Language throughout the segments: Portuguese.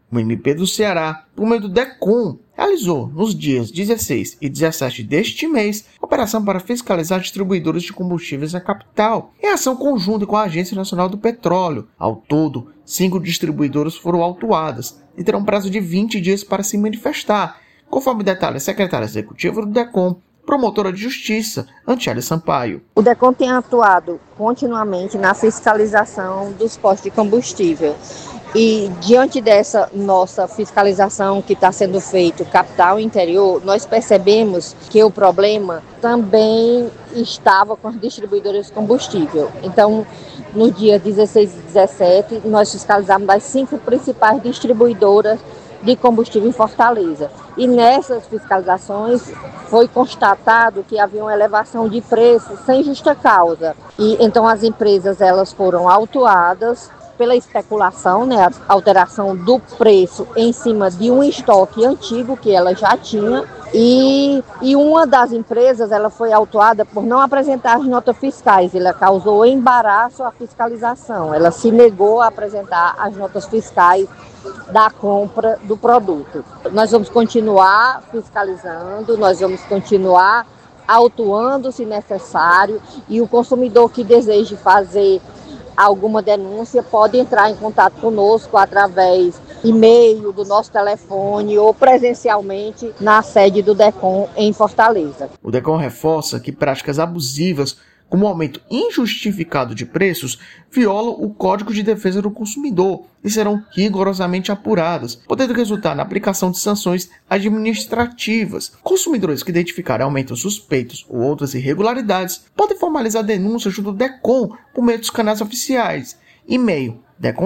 O MP do Ceará, por meio do DECOM, realizou, nos dias 16 e 17 deste mês, operação para fiscalizar distribuidores de combustíveis na capital, em ação conjunta com a Agência Nacional do Petróleo. Ao todo, 5 distribuidoras foram autuadas e terão prazo de 20 dias para se manifestar, conforme detalha a secretária executiva do DECOM, promotora de justiça, Antiele Sampaio. O DECOM tem atuado continuamente na fiscalização dos postos de combustível. E diante dessa nossa fiscalização que está sendo feita capital e interior, nós percebemos que o problema também estava com as distribuidoras de combustível. Então, no dia 16 e 17, nós fiscalizamos as 5 principais distribuidoras de combustível em Fortaleza. E nessas fiscalizações foi constatado que havia uma elevação de preços sem justa causa. E então as empresas elas foram autuadas pela especulação, a alteração do preço em cima de um estoque antigo que ela já tinha. E uma das empresas ela foi autuada por não apresentar as notas fiscais. Ela causou embaraço à fiscalização. Ela se negou a apresentar as notas fiscais da compra do produto. Nós vamos continuar fiscalizando, nós vamos continuar autuando se necessário, e o consumidor que deseje fazer alguma denúncia pode entrar em contato conosco através e-mail, do nosso telefone ou presencialmente na sede do DECOM em Fortaleza. O DECOM reforça que práticas abusivas, como o aumento injustificado de preços, violam o Código de Defesa do Consumidor e serão rigorosamente apuradas, podendo resultar na aplicação de sanções administrativas. Consumidores que identificarem aumentos suspeitos ou outras irregularidades podem formalizar denúncia junto do DECOM por meio dos canais oficiais. E-mail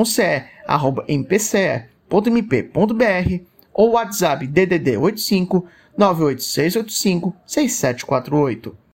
deconce@mpce.mp.br ou WhatsApp DDD 85 98685 6748.